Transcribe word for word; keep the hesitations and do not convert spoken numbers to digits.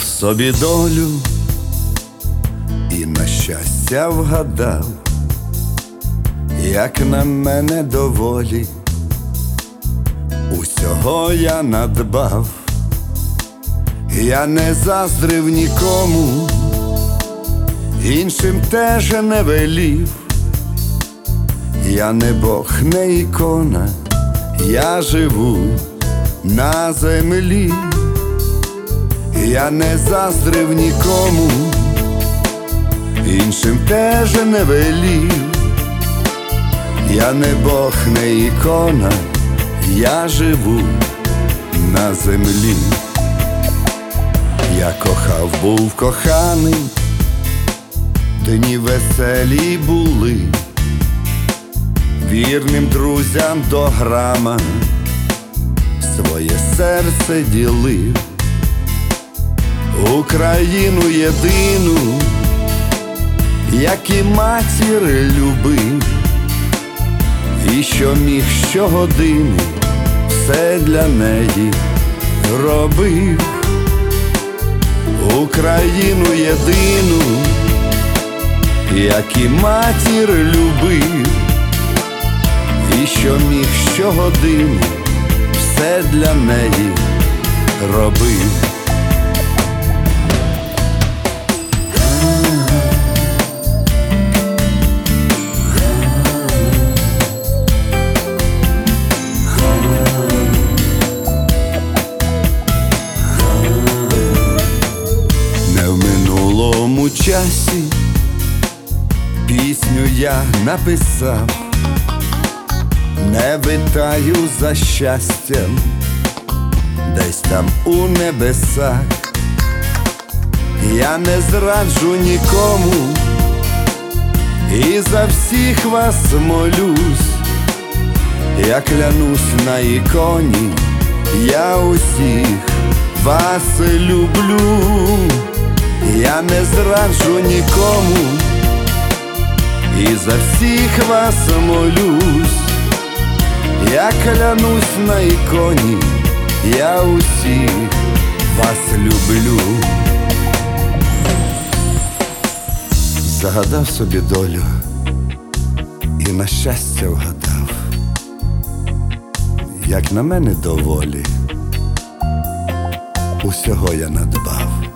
собі долю і на щастя вгадав, як на мене доволі, усього я надбав. Я не заздрив нікому, іншим теж не велів. Я не Бог, не ікона, я живу на землі. Я не заздрив нікому, іншим теж не велів. Я не Бог, не ікона, я живу на землі. Я кохав, був коханий, дні веселі були, вірним друзям до грама своє серце ділив. Україну єдину, як і матір, любив, і що міг щогодини все для неї робив. Україну єдину, як і матір, любив, і що міг щогодини все для неї робив. В часі пісню я написав, не витаю за щастям десь там у небесах. Я не зраджу нікому і за всіх вас молюсь. Я клянусь на іконі, я усіх вас люблю. Я не зраджу нікому і за всіх вас молюсь. Я клянусь на іконі, я усіх вас люблю. Загадав собі долю і на щастя вгадав, як на мене доволі усього я надбав.